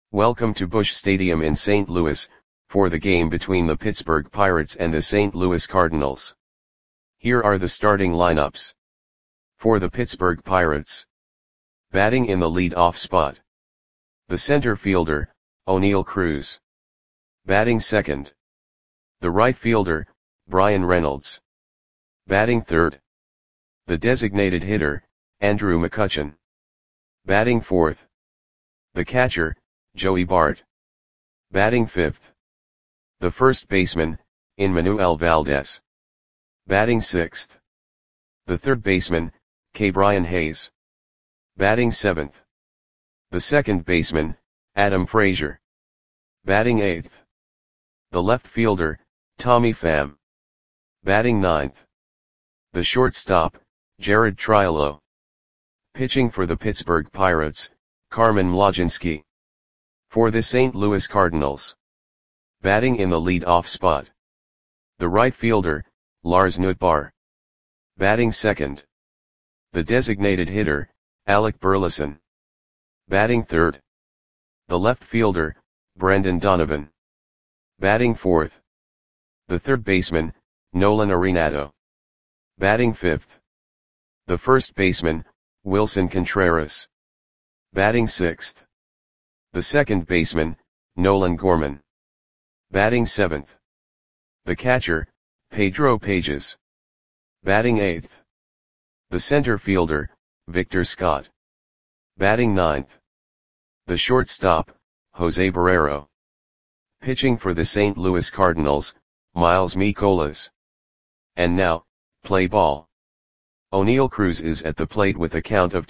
Welcome to Busch Stadium in St. Louis, for the game between the Pittsburgh Pirates and the St. Louis Cardinals. Here are the starting lineups. For the Pittsburgh Pirates. Batting in the lead-off spot. The center fielder, Oneil Cruz. Batting second. The right fielder, Bryan Reynolds. Batting third. The designated hitter, Andrew McCutchen. Batting fourth. The catcher, Joey Bart. Batting fifth. The first baseman, Enmanuel Valdez. Batting sixth. The third baseman, Ke'Bryan Hayes. Batting seventh. The second baseman, Adam Frazier. Batting eighth. The left fielder, Tommy Pham. Batting ninth. The shortstop, Jared Triolo. Pitching for the Pittsburgh Pirates, Carmen Mlodzinski. For the St. Louis Cardinals. Batting in the lead-off spot. The right fielder, Lars Nootbaar. Batting second. The designated hitter, Alec Burleson. Batting third. The left fielder, Brendan Donovan. Batting fourth. The third baseman, Nolan Arenado. Batting fifth. The first baseman, Wilson Contreras. Batting sixth. The second baseman, Nolan Gorman. Batting seventh. The catcher, Pedro Pages. Batting eighth. The center fielder, Victor Scott. Batting ninth. The shortstop, Jose Barrero. Pitching for the St. Louis Cardinals, Miles Mikolas. And now, play ball. Oneil Cruz is at the plate with a count of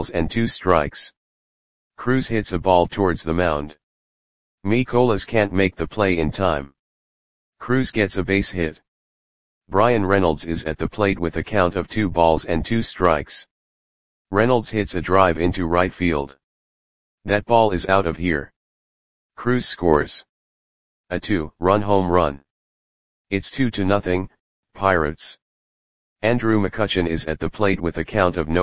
2-2. Cruz hits a ball towards the mound. Mikolas can't make the play in time. Cruz gets a base hit. Bryan Reynolds is at the plate with a count of 2-2. Reynolds hits a drive into right field. That ball is out of here. Cruz scores a 2-run home run. It's 2-0, Pirates. Andrew McCutchen is at the plate with a count of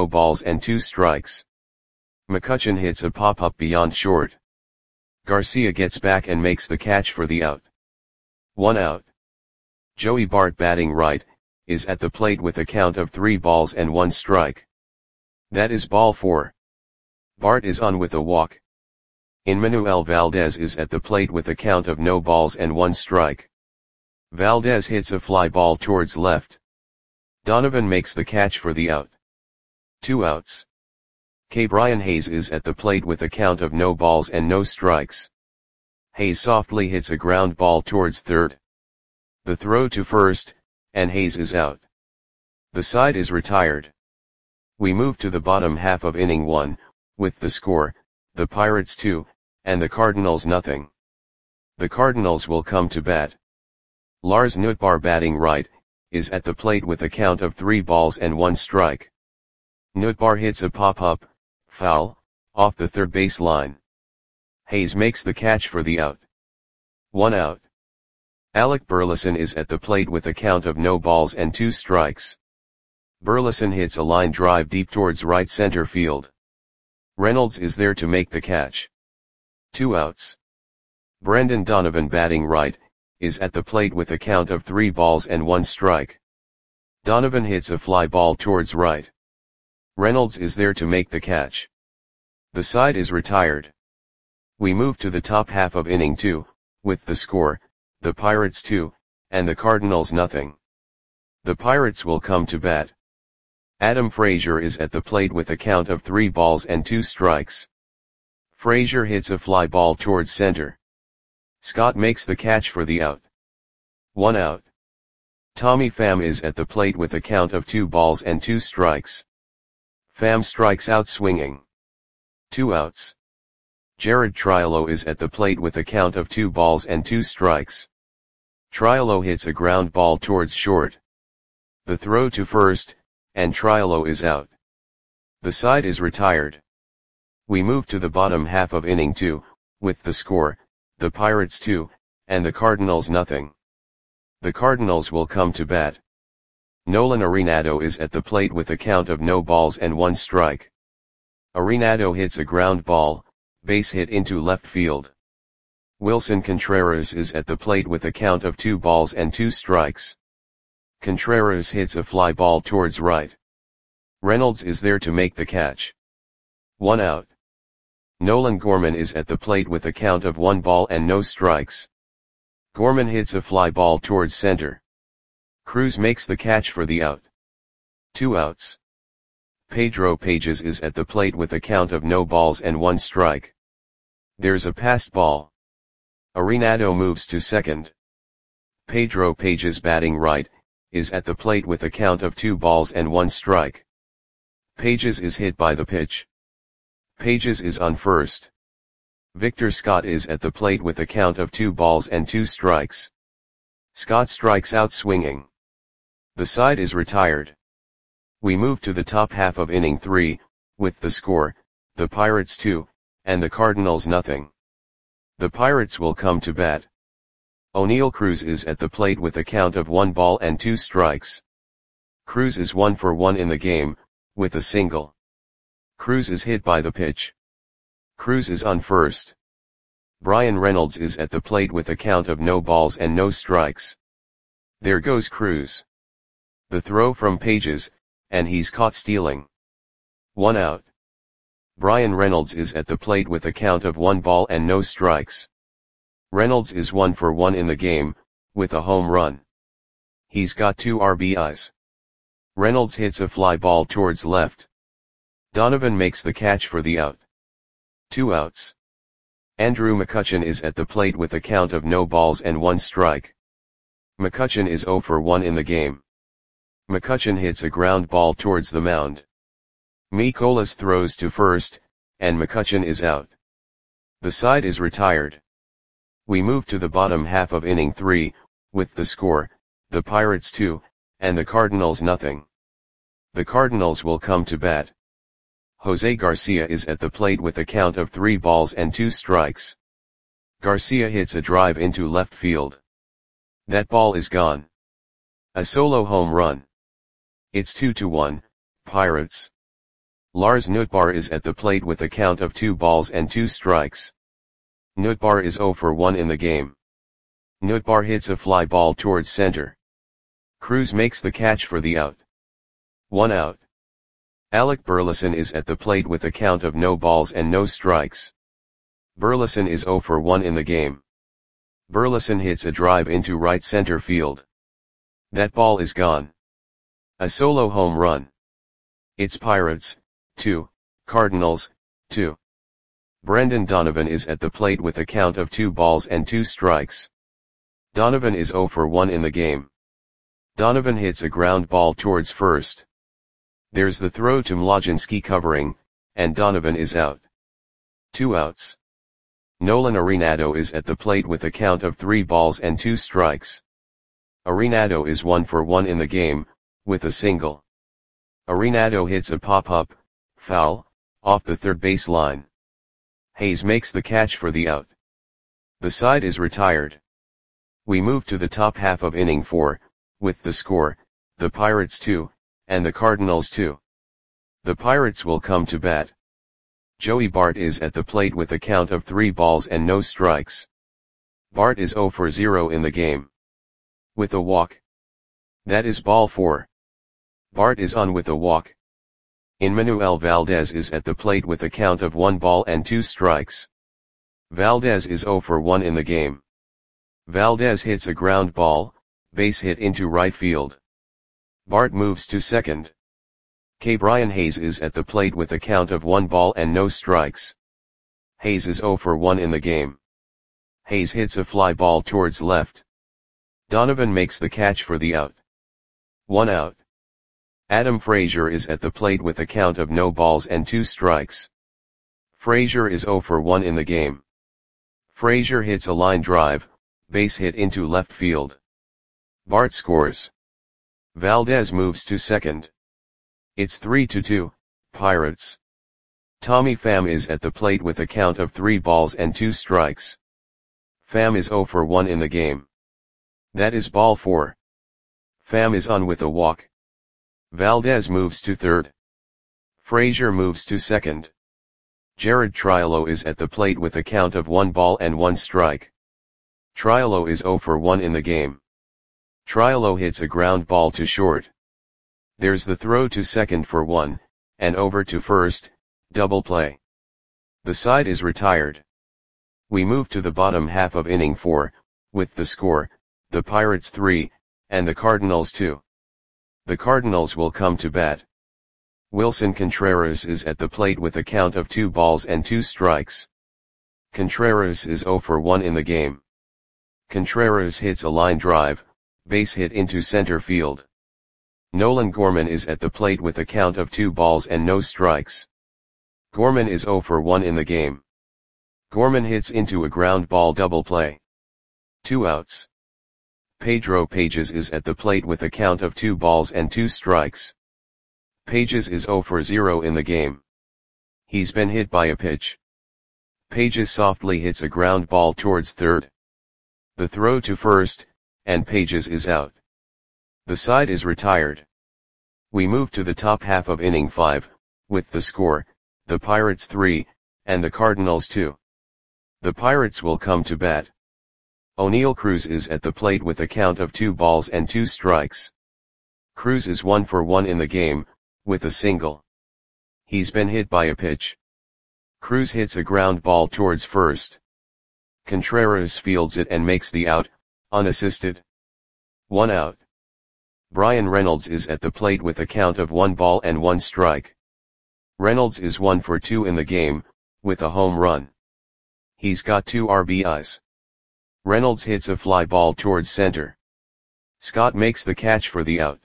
0-2. McCutchen hits a pop-up beyond short. Garcia gets back and makes the catch for the out. 1 out. Joey Bart, batting right, is at the plate with a count of 3-1. That is ball 4. Bart is on with a walk. Enmanuel Valdez is at the plate with a count of 0-1. Valdez hits a fly ball towards left. Donovan makes the catch for the out. 2 outs. Ke'Bryan Hayes is at the plate with a count of 0-0. Hayes softly hits a ground ball towards third. The throw to first, and Hayes is out. The side is retired. We move to the bottom half of inning 1, with the score, the Pirates 2, and the Cardinals 0. The Cardinals will come to bat. Lars Nootbaar, batting right, is at the plate with a count of 3-1. Nootbaar hits a pop-up, foul, off the third base line. Hayes makes the catch for the out. 1 out. Alec Burleson is at the plate with a count of 0-2. Burleson hits a line drive deep towards right center field. Reynolds is there to make the catch. 2 outs. Brendan Donovan, batting right, is at the plate with a count of 3-1. Donovan hits a fly ball towards right. Reynolds is there to make the catch. The side is retired. We move to the top half of inning 2, with the score, the Pirates 2, and the Cardinals 0. The Pirates will come to bat. Adam Frazier is at the plate with a count of 3-2. Frazier hits a fly ball towards center. Scott makes the catch for the out. 1 out. Tommy Pham is at the plate with a count of 2-2. Pham strikes out swinging. 2 outs. Jared Triolo is at the plate with a count of 2-2. Triolo hits a ground ball towards short. The throw to first, and Triolo is out. The side is retired. We move to the bottom half of inning 2, with the score, the Pirates 2, and the Cardinals 0. The Cardinals will come to bat. Nolan Arenado is at the plate with a count of 0-1. Arenado hits a ground ball, base hit into left field. Wilson Contreras is at the plate with a count of 2 balls and 2 strikes. Contreras hits a fly ball towards right. Reynolds is there to make the catch. 1 out. Nolan Gorman is at the plate with a count of 1 ball and no strikes. Gorman hits a fly ball towards center. Cruz makes the catch for the out. 2 outs. Pedro Pages is at the plate with a count of no balls and 1 strike. There's a passed ball. Arenado moves to second. Pedro Pages, batting right, is at the plate with a count of 2 balls and 1 strike. Pages is hit by the pitch. Pages is on first. Victor Scott is at the plate with a count of 2 balls and 2 strikes. Scott strikes out swinging. The side is retired. We move to the top half of inning 3, with the score, the Pirates 2, and the Cardinals nothing. The Pirates will come to bat. O'Neal Cruz is at the plate with a count of 1 ball and 2 strikes. Cruz is 1 for 1 in the game, with a single. Cruz is hit by the pitch. Cruz is on first. Bryan Reynolds is at the plate with a count of no balls and no strikes. There goes Cruz. The throw from Pages, and he's caught stealing. 1 out. Bryan Reynolds is at the plate with a count of 1 ball and no strikes. Reynolds is 1 for 1 in the game, with a home run. He's got 2 RBIs. Reynolds hits a fly ball towards left. Donovan makes the catch for the out. 2 outs. Andrew McCutchen is at the plate with a count of no balls and 1 strike. McCutchen is 0 for 1 in the game. McCutchen hits a ground ball towards the mound. Mikolas throws to first, and McCutchen is out. The side is retired. We move to the bottom half of inning 3, with the score, the Pirates 2, and the Cardinals nothing. The Cardinals will come to bat. Jose Garcia is at the plate with a count of 3 balls and 2 strikes. Garcia hits a drive into left field. That ball is gone. A solo home run. It's 2-1, Pirates. Lars Nootbaar is at the plate with a count of 2 balls and 2 strikes. Nootbaar is 0 for 1 in the game. Nootbaar hits a fly ball towards center. Cruz makes the catch for the out. 1 out. Alec Burleson is at the plate with a count of no balls and no strikes. Burleson is 0 for 1 in the game. Burleson hits a drive into right center field. That ball is gone. A solo home run. It's Pirates 2, Cardinals 2. Brendan Donovan is at the plate with a count of 2 balls and 2 strikes. Donovan is 0 for 1 in the game. Donovan hits a ground ball towards first. There's the throw to Mlodzinski covering, and Donovan is out. 2 outs. Nolan Arenado is at the plate with a count of 3 balls and 2 strikes. Arenado is 1 for 1 in the game, with a single. Arenado hits a pop-up, foul, off the third base line. Hayes makes the catch for the out. The side is retired. We move to the top half of inning 4, with the score, the Pirates 2, and the Cardinals 2. The Pirates will come to bat. Joey Bart is at the plate with a count of 3 balls and no strikes. Bart is 0 for 0 in the game. With a walk. That is ball 4. Bart is on with a walk. Enmanuel Valdez is at the plate with a count of 1 ball and 2 strikes. Valdez is 0 for 1 in the game. Valdez hits a ground ball, base hit into right field. Bart moves to second. Brian Hayes is at the plate with a count of 1 ball and no strikes. Hayes is 0 for 1 in the game. Hayes hits a fly ball towards left. Donovan makes the catch for the out. 1 out. Adam Frazier is at the plate with a count of no balls and 2 strikes. Frazier is 0 for 1 in the game. Frazier hits a line drive, base hit into left field. Bart scores. Valdez moves to second. It's 3-2, Pirates. Tommy Pham is at the plate with a count of 3 balls and 2 strikes. Pham is 0 for 1 in the game. That is ball 4. Pham is on with a walk. Valdez moves to third. Frazier moves to second. Jared Triolo is at the plate with a count of 1 ball and 1 strike. Triolo is 0 for 1 in the game. Triolo hits a ground ball to short. There's the throw to second for 1, and over to first, double play. The side is retired. We move to the bottom half of inning 4, with the score, the Pirates 3, and the Cardinals 2. The Cardinals will come to bat. Wilson Contreras is at the plate with a count of 2 balls and 2 strikes. Contreras is 0 for 1 in the game. Contreras hits a line drive, base hit into center field. Nolan Gorman is at the plate with a count of 2 balls and no strikes. Gorman is 0 for 1 in the game. Gorman hits into a ground ball double play. 2 outs. Pedro Pages is at the plate with a count of 2 balls and 2 strikes. Pages is 0 for 0 in the game. He's been hit by a pitch. Pages softly hits a ground ball towards third. The throw to first, and Pages is out. The side is retired. We move to the top half of inning 5, with the score, the Pirates 3, and the Cardinals 2. The Pirates will come to bat. O'Neal Cruz is at the plate with a count of 2 balls and 2 strikes. Cruz is 1 for 1 in the game, with a single. He's been hit by a pitch. Cruz hits a ground ball towards first. Contreras fields it and makes the out, unassisted. 1 out. Bryan Reynolds is at the plate with a count of 1 ball and 1 strike. Reynolds is 1 for 2 in the game, with a home run. He's got 2 RBIs. Reynolds hits a fly ball towards center. Scott makes the catch for the out.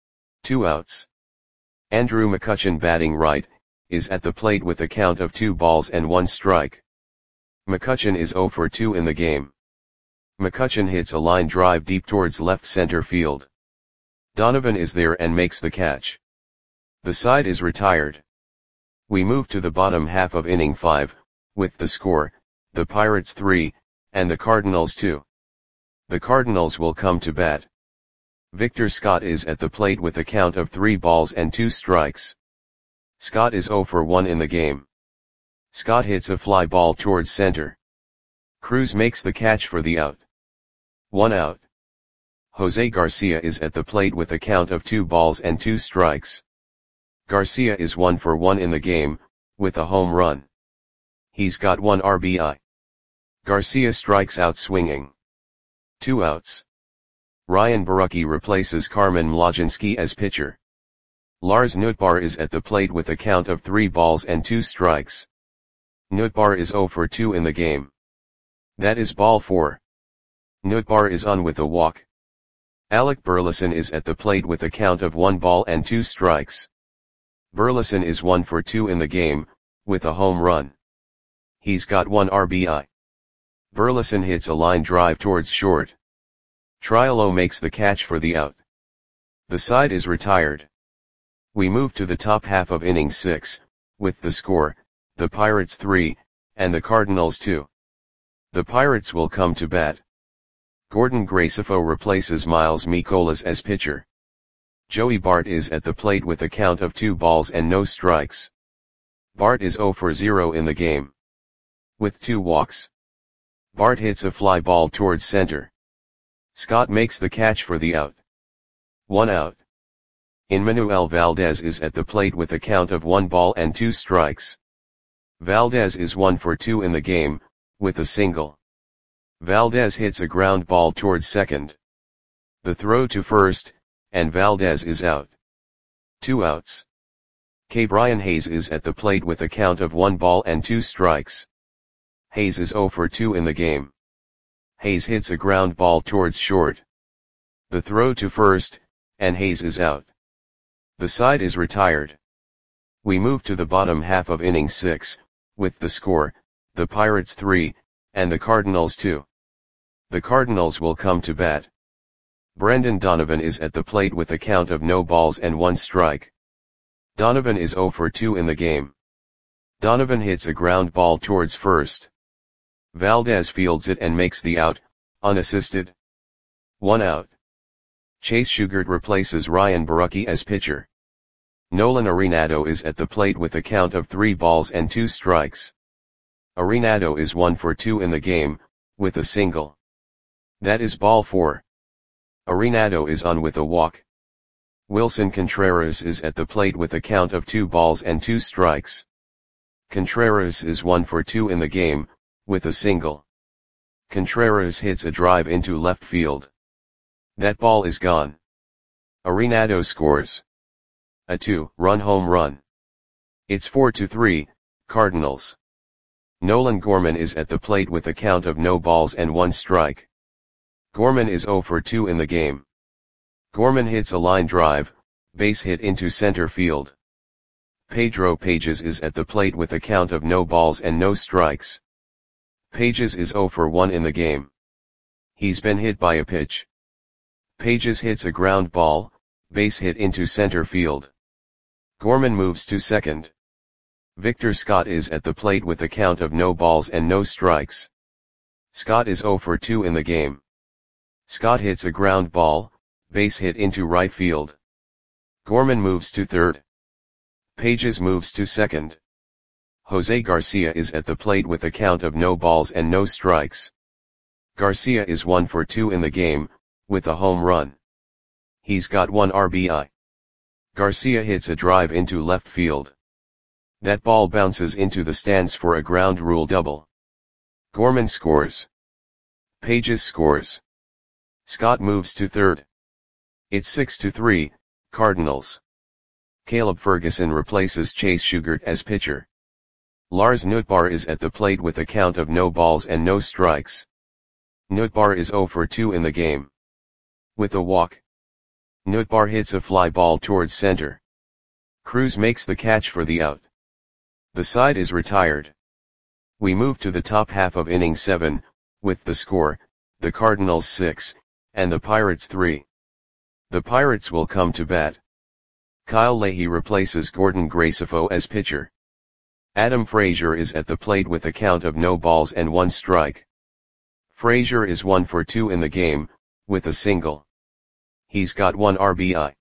2 outs. Andrew McCutchen, batting right, is at the plate with a count of 2 balls and 1 strike. McCutchen is 0 for 2 in the game. McCutchen hits a line drive deep towards left center field. Donovan is there and makes the catch. The side is retired. We move to the bottom half of inning 5, with the score, the Pirates 3, and the Cardinals 2. The Cardinals will come to bat. Victor Scott is at the plate with a count of 3 balls and 2 strikes. Scott is 0 for 1 in the game. Scott hits a fly ball towards center. Cruz makes the catch for the out. 1 out. Jose Garcia is at the plate with a count of 2 balls and 2 strikes. Garcia is 1 for 1 in the game, with a home run. He's got 1 RBI. Garcia strikes out swinging. 2 outs. Ryan Borucki replaces Carmen Mlodzinski as pitcher. Lars Nootbaar is at the plate with a count of 3 balls and 2 strikes. Nootbaar is 0 for 2 in the game. That is ball 4. Nootbaar is on with a walk. Alec Burleson is at the plate with a count of 1 ball and 2 strikes. Burleson is 1 for 2 in the game, with a home run. He's got 1 RBI. Burleson hits a line drive towards short. Triolo makes the catch for the out. The side is retired. We move to the top half of inning 6, with the score, the Pirates 3, and the Cardinals 2. The Pirates will come to bat. Gordon Gracefo replaces Miles Mikolas as pitcher. Joey Bart is at the plate with a count of 2 balls and no strikes. Bart is 0 for 0 in the game. With 2 walks. Bart hits a fly ball towards center. Scott makes the catch for the out. 1 out. Enmanuel Valdez is at the plate with a count of 1 ball and 2 strikes. Valdez is 1 for 2 in the game, with a single. Valdez hits a ground ball towards second. The throw to first, and Valdez is out. 2 outs. Brian Hayes is at the plate with a count of 1 ball and 2 strikes. Hayes is 0 for 2 in the game. Hayes hits a ground ball towards short. The throw to first, and Hayes is out. The side is retired. We move to the bottom half of inning 6, with the score, the Pirates 3, and the Cardinals 2. The Cardinals will come to bat. Brendan Donovan is at the plate with a count of no balls and 1 strike. Donovan is 0 for 2 in the game. Donovan hits a ground ball towards first. Valdez fields it and makes the out, unassisted. 1 out. Chase Shugart replaces Ryan Borucki as pitcher. Nolan Arenado is at the plate with a count of 3 balls and 2 strikes. Arenado is 1 for 2 in the game, with a single. That is ball 4. Arenado is on with a walk. Wilson Contreras is at the plate with a count of 2 balls and 2 strikes. Contreras is 1 for 2 in the game, with a single. Contreras hits a drive into left field. That ball is gone. Arenado scores a 2-run home run. It's 4-3, Cardinals. Nolan Gorman is at the plate with a count of no balls and 1 strike. Gorman is 0 for 2 in the game. Gorman hits a line drive, base hit into center field. Pedro Pages is at the plate with a count of no balls and no strikes. Pages is 0 for 1 in the game. He's been hit by a pitch. Pages hits a ground ball, base hit into center field. Gorman moves to second. Victor Scott is at the plate with a count of no balls and no strikes. Scott is 0 for 2 in the game. Scott hits a ground ball, base hit into right field. Gorman moves to third. Pages moves to second. Jose Garcia is at the plate with a count of no balls and no strikes. Garcia is 1 for 2 in the game, with a home run. He's got 1 RBI. Garcia hits a drive into left field. That ball bounces into the stands for a ground rule double. Gorman scores. Pages scores. Scott moves to third. It's 6-3, Cardinals. Caleb Ferguson replaces Chase Sugart as pitcher. Lars Nootbaar is at the plate with a count of no balls and no strikes. Nootbaar is 0 for 2 in the game. With a walk. Nootbaar hits a fly ball towards center. Cruz makes the catch for the out. The side is retired. We move to the top half of inning 7, with the score, the Cardinals 6, and the Pirates 3. The Pirates will come to bat. Kyle Leahy replaces Gordon Graceffo as pitcher. Adam Frazier is at the plate with a count of no balls and 1 strike. Frazier is 1 for 2 in the game, with a single. He's got 1 RBI.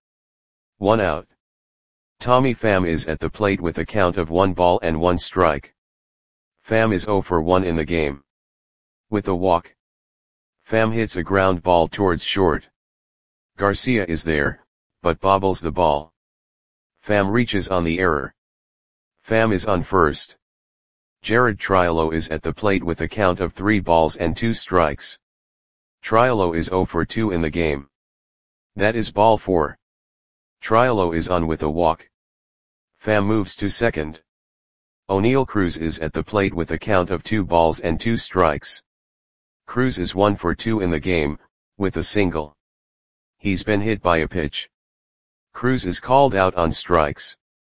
1 out. Tommy Pham is at the plate with a count of 1 ball and 1 strike. Pham is 0 for 1 in the game. With a walk. Pham hits a ground ball towards short. Garcia is there, but bobbles the ball. Pham reaches on the error. Pham is on first. Jared Triolo is at the plate with a count of 3 balls and 2 strikes. Triolo is 0 for 2 in the game. That is ball 4. Triolo is on with a walk. Pham moves to second. O'Neal Cruz is at the plate with a count of 2 balls and 2 strikes. Cruz is 1 for 2 in the game, with a single. He's been hit by a pitch. Cruz is called out on strikes.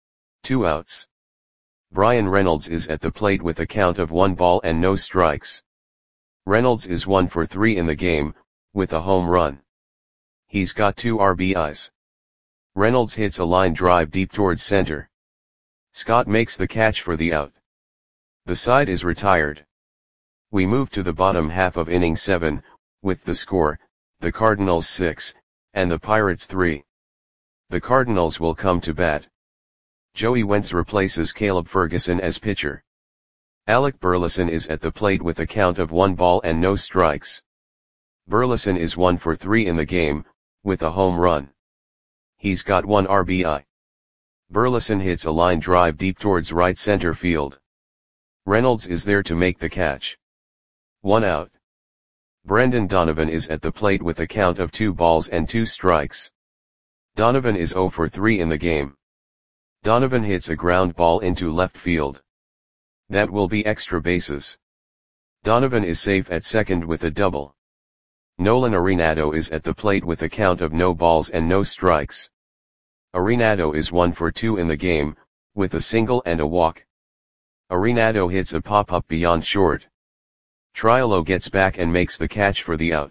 2 outs. Brian Reynolds is at the plate with a count of 1 ball and no strikes. Reynolds is 1 for 3 in the game, with a home run. He's got 2 RBIs. Reynolds hits a line drive deep towards center. Scott makes the catch for the out. The side is retired. We move to the bottom half of inning 7, with the score, the Cardinals 6, and the Pirates 3. The Cardinals will come to bat. Joey Wentz replaces Caleb Ferguson as pitcher. Alec Burleson is at the plate with a count of 1 ball and no strikes. Burleson is 1 for 3 in the game, with a home run. He's got 1 RBI. Burleson hits a line drive deep towards right center field. Reynolds is there to make the catch. 1 out. Brendan Donovan is at the plate with a count of 2 balls and 2 strikes. Donovan is 0 for 3 in the game. Donovan hits a ground ball into left field. That will be extra bases. Donovan is safe at second with a double. Nolan Arenado is at the plate with a count of no balls and no strikes. Arenado is 1 for 2 in the game, with a single and a walk. Arenado hits a pop-up beyond short. Triolo gets back and makes the catch for the out.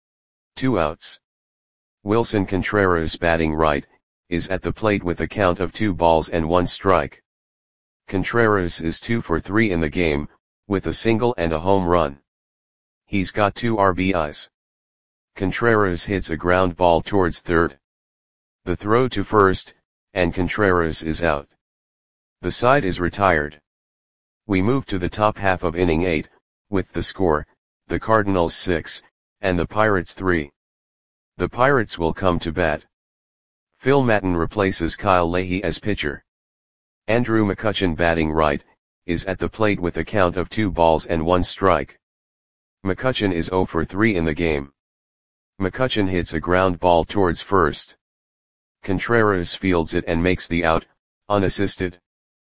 2 outs. Wilson Contreras, batting right, is at the plate with a count of 2 balls and 1 strike. Contreras is 2 for 3 in the game, with a single and a home run. He's got 2 RBIs. Contreras hits a ground ball towards third. The throw to first, and Contreras is out. The side is retired. We move to the top half of inning 8, with the score, the Cardinals 6, and the Pirates 3. The Pirates will come to bat. Phil Maton replaces Kyle Leahy as pitcher. Andrew McCutchen, batting right, is at the plate with a count of 2 balls and 1 strike. McCutchen is 0 for 3 in the game. McCutchen hits a ground ball towards first. Contreras fields it and makes the out, unassisted.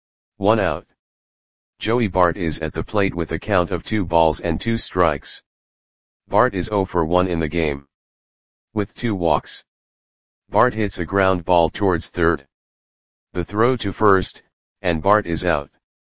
1 out. Joey Bart is at the plate with a count of 2 balls and 2 strikes. Bart is 0 for 1 in the game. With 2 walks. Bart hits a ground ball towards third. The throw to first, and Bart is out.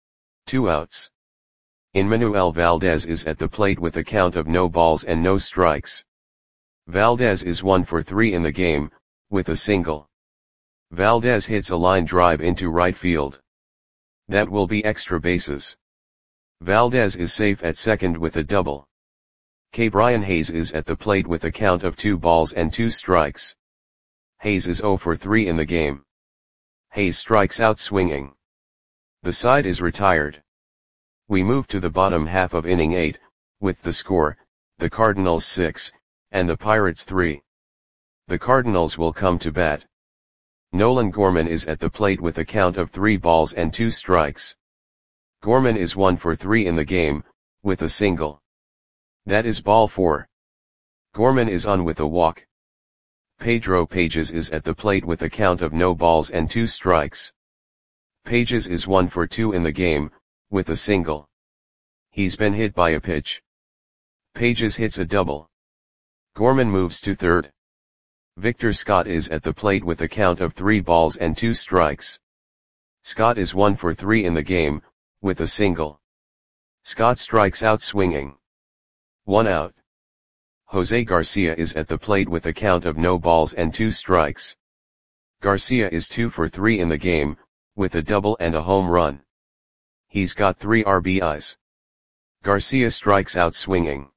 2 outs. Enmanuel Valdez is at the plate with a count of no balls and no strikes. Valdez is 1 for 3 in the game, with a single. Valdez hits a line drive into right field. That will be extra bases. Valdez is safe at second with a double. Brian Hayes is at the plate with a count of 2 balls and 2 strikes. Hayes is 0 for 3 in the game. Hayes strikes out swinging. The side is retired. We move to the bottom half of inning 8, with the score, the Cardinals 6, and the Pirates 3. The Cardinals will come to bat. Nolan Gorman is at the plate with a count of 3 balls and 2 strikes. Gorman is 1 for 3 in the game, with a single. That is ball 4. Gorman is on with a walk. Pedro Pages is at the plate with a count of no balls and 2 strikes. Pages is 1 for 2 in the game, with a single. He's been hit by a pitch. Pages hits a double. Gorman moves to third. Victor Scott is at the plate with a count of 3 balls and 2 strikes. Scott is 1 for 3 in the game, with a single. Scott strikes out swinging. 1 out. Jose Garcia is at the plate with a count of no balls and 2 strikes. Garcia is 2 for 3 in the game, with a double and a home run. He's got 3 RBIs. Garcia strikes out swinging.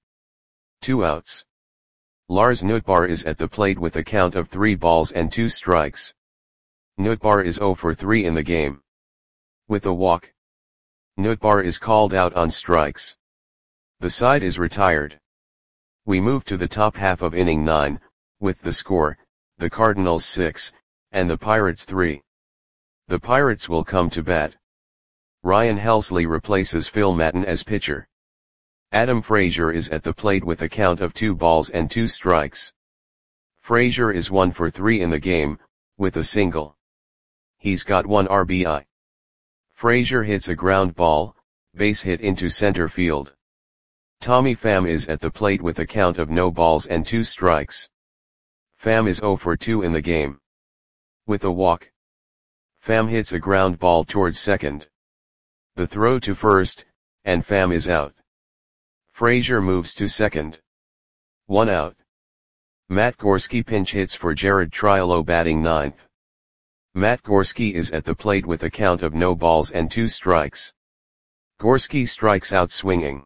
2 outs. Lars Nootbaar is at the plate with a count of 3 balls and 2 strikes. Nootbaar is 0 for 3 in the game. With a walk. Nootbaar is called out on strikes. The side is retired. We move to the top half of inning 9, with the score, the Cardinals 6, and the Pirates 3. The Pirates will come to bat. Ryan Helsley replaces Phil Maton as pitcher. Adam Frazier is at the plate with a count of 2 balls and 2 strikes. Frazier is 1 for 3 in the game, with a single. He's got 1 RBI. Frazier hits a ground ball, base hit into center field. Tommy Pham is at the plate with a count of no balls and 2 strikes. Pham is 0 for 2 in the game. With a walk. Pham hits a ground ball towards second. The throw to first, and Pham is out. Frazier moves to second. 1 out. Matt Gorski pinch hits for Jared Triolo, batting 9th. Matt Gorski is at the plate with a count of no balls and 2 strikes. Gorski strikes out swinging.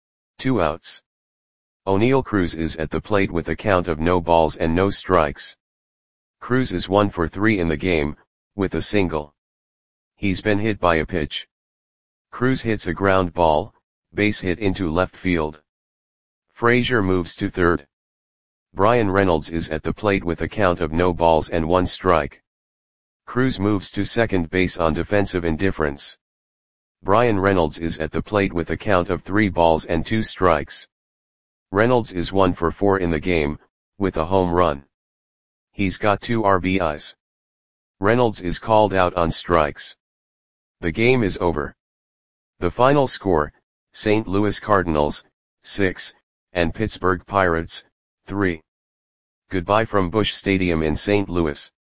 2 outs. O'Neal Cruz is at the plate with a count of no balls and no strikes. Cruz is 1 for 3 in the game, with a single. He's been hit by a pitch. Cruz hits a ground ball, base hit into left field. Frazier moves to third. Brian Reynolds is at the plate with a count of no balls and 1 strike. Cruz moves to second base on defensive indifference. Brian Reynolds is at the plate with a count of 3 balls and 2 strikes. Reynolds is 1 for 4 in the game, with a home run. He's got 2 RBIs. Reynolds is called out on strikes. The game is over. The final score, St. Louis Cardinals, 6, and Pittsburgh Pirates, 3. Goodbye from Busch Stadium in St. Louis.